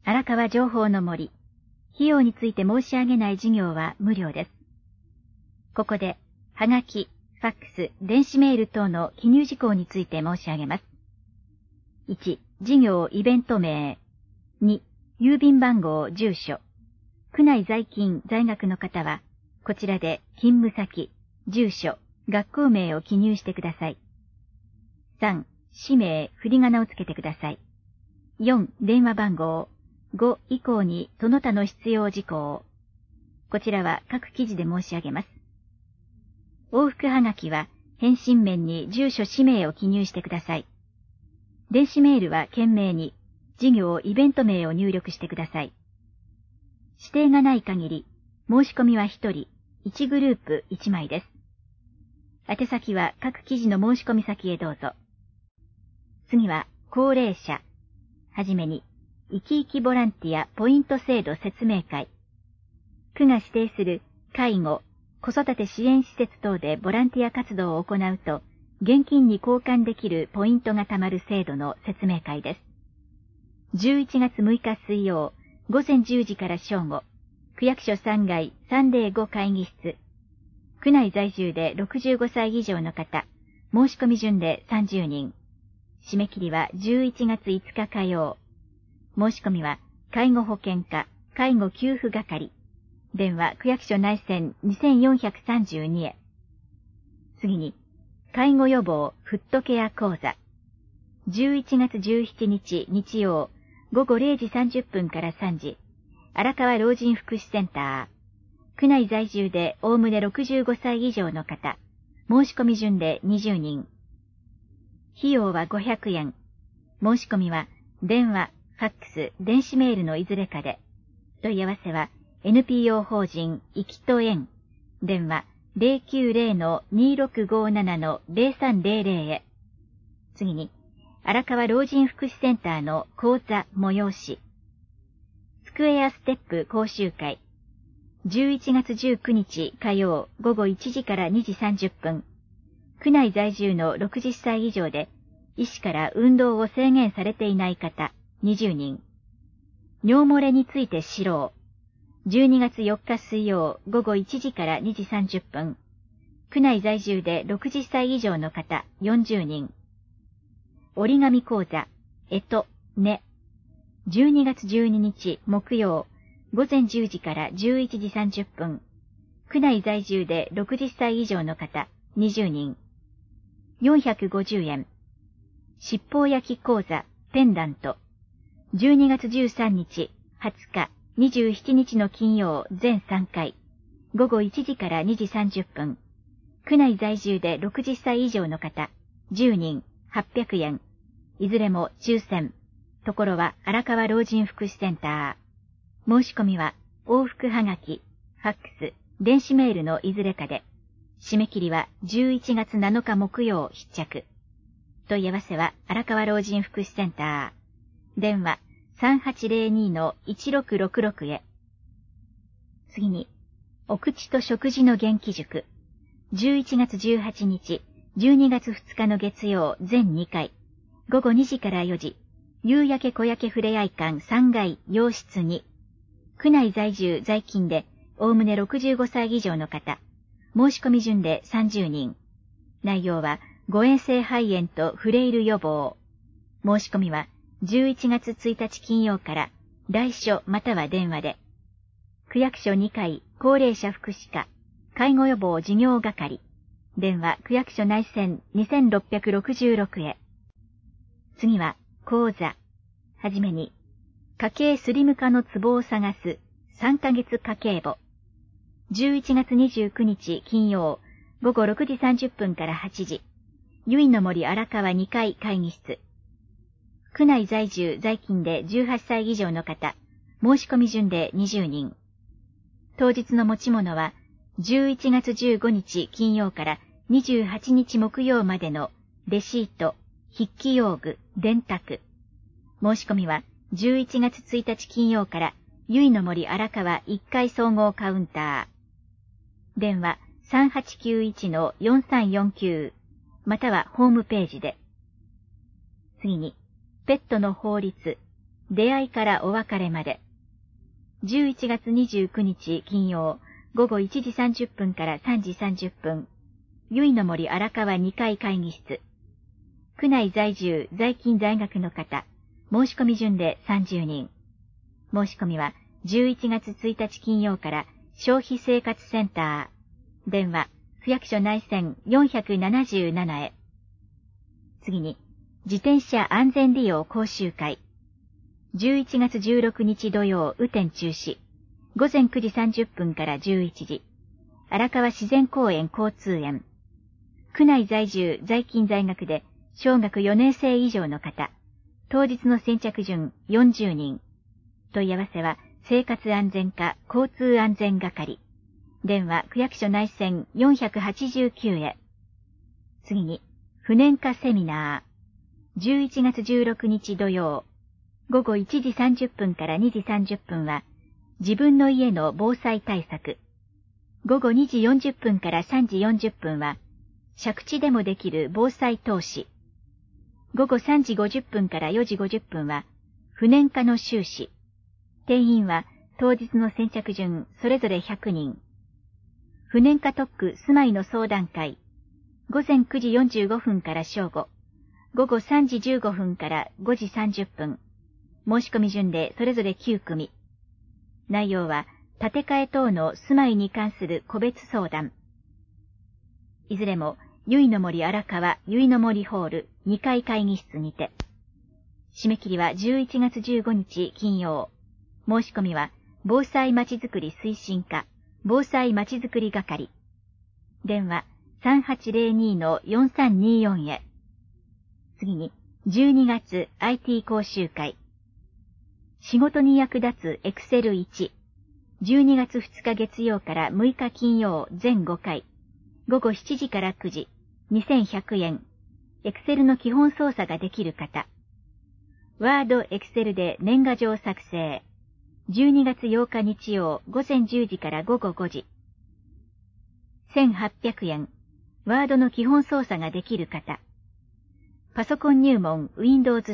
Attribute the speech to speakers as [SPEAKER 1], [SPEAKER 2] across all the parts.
[SPEAKER 1] 荒川情報の森。費用について申し上げない事業は無料です。ここで、はがき、ファックス、電子メール等の記入事項について申し上げます。1、事業イベント名。2、郵便番号、住所。区内在勤、在学の方は、こちらで勤務先、住所、学校名を記入してください。3、氏名、振り仮名をつけてください。4、電話番号。5以降にその他の必要事項。こちらは各記事で申し上げます。往復はがきは返信面に住所氏名を記入してください。電子メールは件名に事業イベント名を入力してください。指定がない限り申し込みは1人、1グループ1枚です。宛先は各記事の申し込み先へどうぞ。次は高齢者。はじめに生き生きボランティアポイント制度説明会。区が指定する介護、子育て支援施設等でボランティア活動を行うと、現金に交換できるポイントが貯まる制度の説明会です。11月6日水曜、午前10時から正午、区役所3階305会議室。区内在住で65歳以上の方、申し込み順で30人。締め切りは11月5日火曜。申し込みは、介護保険課、介護給付係。電話、区役所内線2432へ。次に、介護予防フットケア講座。11月17日日曜、午後0時30分から3時、荒川老人福祉センター。区内在住でおおむね65歳以上の方、申し込み順で20人。費用は500円。申し込みは、電話、ファックス、電子メールのいずれかで。問い合わせは NPO 法人生きと縁。電話 090-2657-0300 へ。次に、荒川老人福祉センターの講座催し。スクエアステップ講習会。11月19日火曜午後1時から2時30分。区内在住の60歳以上で、医師から運動を制限されていない方、20人。尿漏れについて指導。12月4日水曜午後1時から2時30分。区内在住で60歳以上の方40人。折り紙講座、ね。12月12日木曜午前10時から11時30分。区内在住で60歳以上の方20人。450円。七宝焼き講座、ペンダント。12月13日、20日、27日の金曜全3回。午後1時から2時30分。区内在住で60歳以上の方、10人、800円。いずれも抽選。ところは荒川老人福祉センター。申し込みは、往復はがき、ファックス、電子メールのいずれかで。締め切りは11月7日木曜必着。問い合わせは荒川老人福祉センター。電話 3802-1666 へ。次に、お口と食事の元気塾。11月18日、12月2日の月曜全2回。午後2時から4時。夕焼け小焼けふれあい館3階洋室2。区内在住在勤で、おおむね65歳以上の方。申し込み順で30人。内容は、誤嚥性肺炎とフレイル予防。申し込みは、11月1日金曜から、来所または電話で。区役所2階、高齢者福祉課、介護予防事業係。電話、区役所内線2666へ。次は、講座。はじめに、家計スリム化のツボを探す、3ヶ月家計簿。11月29日金曜、午後6時30分から8時。由比の森荒川2階会議室。区内在住在勤で18歳以上の方、申し込み順で20人。当日の持ち物は、11月15日金曜から28日木曜までのレシート、筆記用具、電卓。申し込みは、11月1日金曜から由比の森荒川1階総合カウンター。電話 3891-4349 またはホームページで。次に、ペットの法律、 出会いからお別れまで。11月29日金曜、午後1時30分から3時30分。由比の森荒川2階会議室。区内在住、在勤在学の方、申し込み順で30人。申し込みは11月1日金曜から消費生活センター、電話、区役所内線477へ。次に、自転車安全利用講習会。11月16日土曜、雨天中止。午前9時30分から11時。荒川自然公園交通園。区内在住、在勤在学で、小学4年生以上の方。当日の先着順40人。問い合わせは、生活安全課交通安全係。電話、区役所内線489へ。次に、不燃化セミナー。11月16日土曜。午後1時30分から2時30分は、自分の家の防災対策。午後2時40分から3時40分は、借地でもできる防災投資。午後3時50分から4時50分は、不燃化の収支。定員は当日の先着順それぞれ100人。不燃化特区住まいの相談会。午前9時45分から正午。午後3時15分から5時30分。申し込み順でそれぞれ9組。内容は、建て替え等の住まいに関する個別相談。いずれも、由比の森荒川由比の森ホール2階会議室にて。締め切りは11月15日金曜。申し込みは、防災まちづくり推進課、防災まちづくり係。電話、3802-4324へ。次に、12月 IT 講習会。仕事に役立つエクセル1。12月2日月曜から6日金曜全5回。午後7時から9時。2100円。エクセルの基本操作ができる方。ワードエクセルで年賀状作成。12月8日日曜午前10時から午後5時。1800円。ワードの基本操作ができる方。パソコン入門 Windows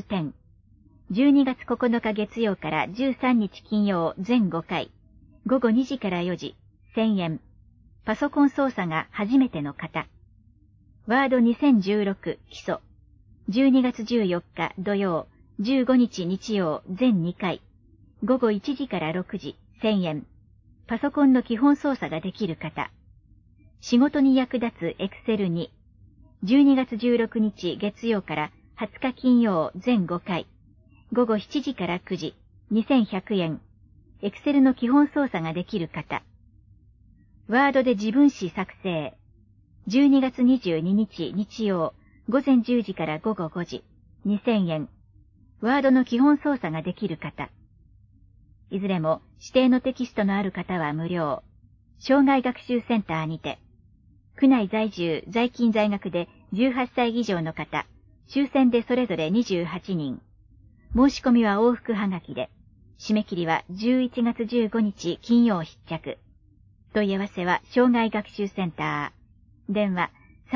[SPEAKER 1] 10。12月9日月曜から13日金曜全5回。午後2時から4時。1000円。パソコン操作が初めての方。ワード2016基礎。12月14日土曜、15日日曜全2回。午後1時から6時。1000円。パソコンの基本操作ができる方。仕事に役立つ Excel 2。12月16日月曜から20日金曜全5回。午後7時から9時。2100円。Excel の基本操作ができる方。ワードで自分史作成。12月22日日曜、午前10時から午後5時。2000円。ワードの基本操作ができる方。いずれも指定のテキストのある方は無料。障害学習センターにて。区内在住、在勤在学で18歳以上の方。抽選でそれぞれ28人。申し込みは往復はがきで。締め切りは11月15日金曜必着。問い合わせは障害学習センター。電話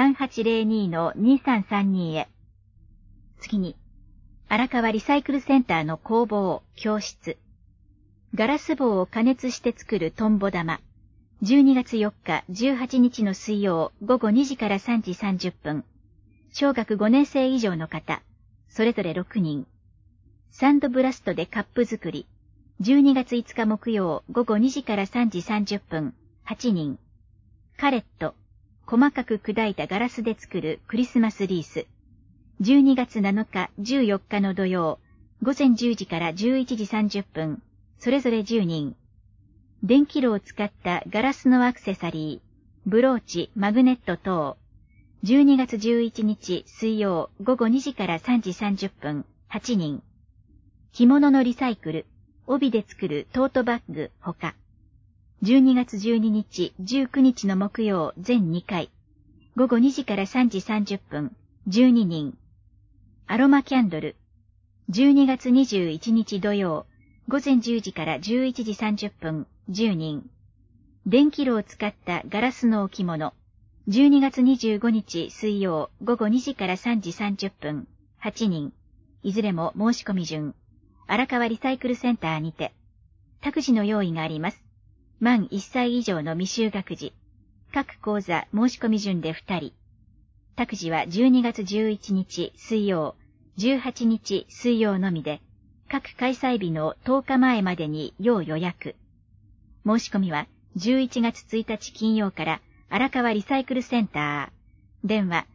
[SPEAKER 1] 3802-2332 へ。次に、荒川リサイクルセンターの工房、教室。ガラス棒を加熱して作るトンボ玉。12月4日、18日の水曜午後2時から3時30分。小学5年生以上の方、それぞれ6人。サンドブラストでカップ作り。12月5日木曜午後2時から3時30分。8人。カレット。細かく砕いたガラスで作るクリスマスリース。12月7日、14日の土曜、午前10時から11時30分。それぞれ10人。電気炉を使ったガラスのアクセサリー、ブローチ、マグネット等。12月11日水曜午後2時から3時30分、8人。着物のリサイクル、帯で作るトートバッグ、ほか。12月12日、19日の木曜全2回。午後2時から3時30分、12人。アロマキャンドル。12月21日土曜、午前10時から11時30分、10人。電気炉を使ったガラスの置物。12月25日水曜、午後2時から3時30分、8人。いずれも申し込み順。 荒川リサイクルセンターにて、託児の用意があります。満1歳以上の未就学児、各講座申し込み順で2人。託児は12月11日水曜、18日水曜のみで、各開催日の10日前までに要予約。申し込みは11月1日金曜から荒川リサイクルセンター、電話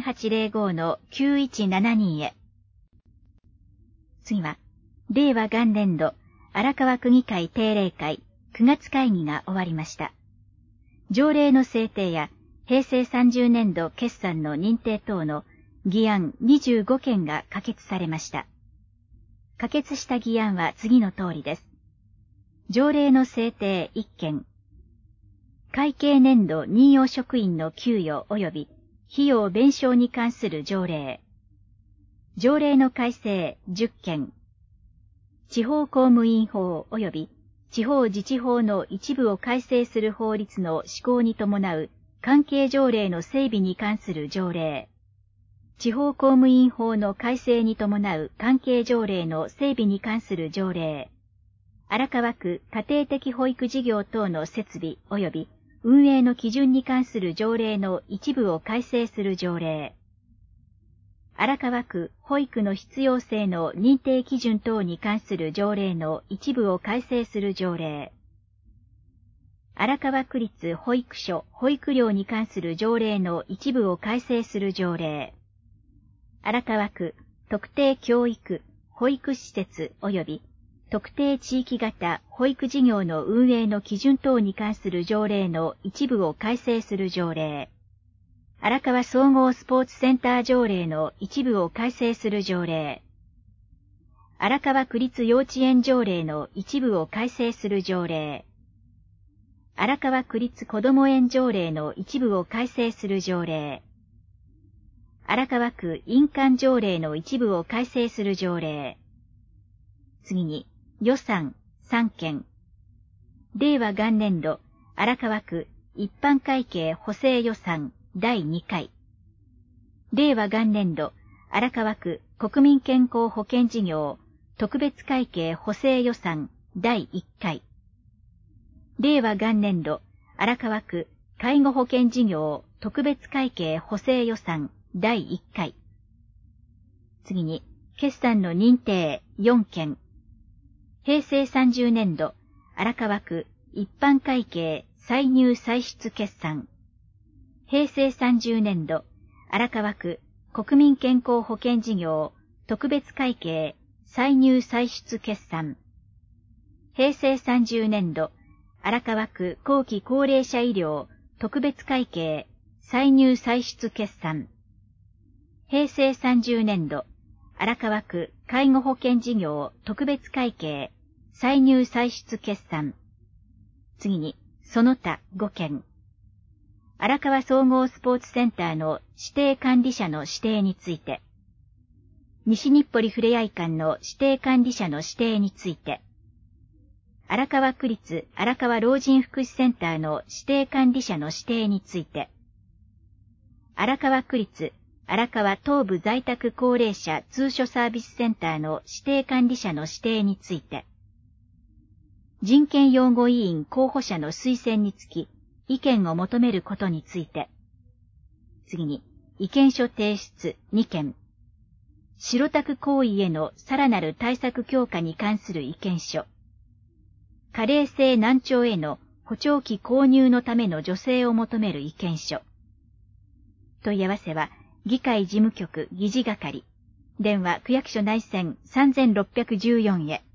[SPEAKER 1] 3805-9172 へ。次は、令和元年度荒川区議会定例会9月会議が終わりました。条例の制定や平成30年度決算の認定等の議案25件が可決されました。可決した議案は次の通りです。条例の制定1件。会計年度任用職員の給与及び費用弁償に関する条例。条例の改正10件。地方公務員法及び地方自治法の一部を改正する法律の施行に伴う関係条例の整備に関する条例。地方公務員法の改正に伴う関係条例の整備に関する条例。荒川区家庭的保育事業等の設備及び運営の基準に関する条例の一部を改正する条例。荒川区保育の必要性の認定基準等に関する条例の一部を改正する条例。荒川区立保育所保育料に関する条例の一部を改正する条例。荒川区特定教育保育施設及び特定地域型保育事業の運営の基準等に関する条例の一部を改正する条例。荒川総合スポーツセンター条例の一部を改正する条例。荒川区立幼稚園条例の一部を改正する条例。荒川区立こども園条例の一部を改正する条例。荒川区印鑑条例の一部を改正する条例。次に、予算3件。令和元年度荒川区一般会計補正予算第2回。令和元年度荒川区国民健康保険事業特別会計補正予算第1回。令和元年度荒川区介護保険事業特別会計補正予算第1回。次に、決算の認定4件。平成30年度荒川区一般会計歳入歳出決算。平成30年度荒川区国民健康保険事業特別会計歳入歳出決算。平成30年度荒川区後期高齢者医療特別会計歳入歳出決算。平成30年度荒川区介護保険事業特別会計歳入歳出決算。次に、その他5件。荒川総合スポーツセンターの指定管理者の指定について。西日暮里ふれあい館の指定管理者の指定について。荒川区立荒川老人福祉センターの指定管理者の指定について。荒川区立荒川東部在宅高齢者通所サービスセンターの指定管理者の指定について。人権擁護委員候補者の推薦につき、意見を求めることについて。次に、意見書提出2件。白タク行為へのさらなる対策強化に関する意見書。加齢性難聴への補聴器購入のための助成を求める意見書。問い合わせは、議会事務局議事係。電話区役所内線3614へ。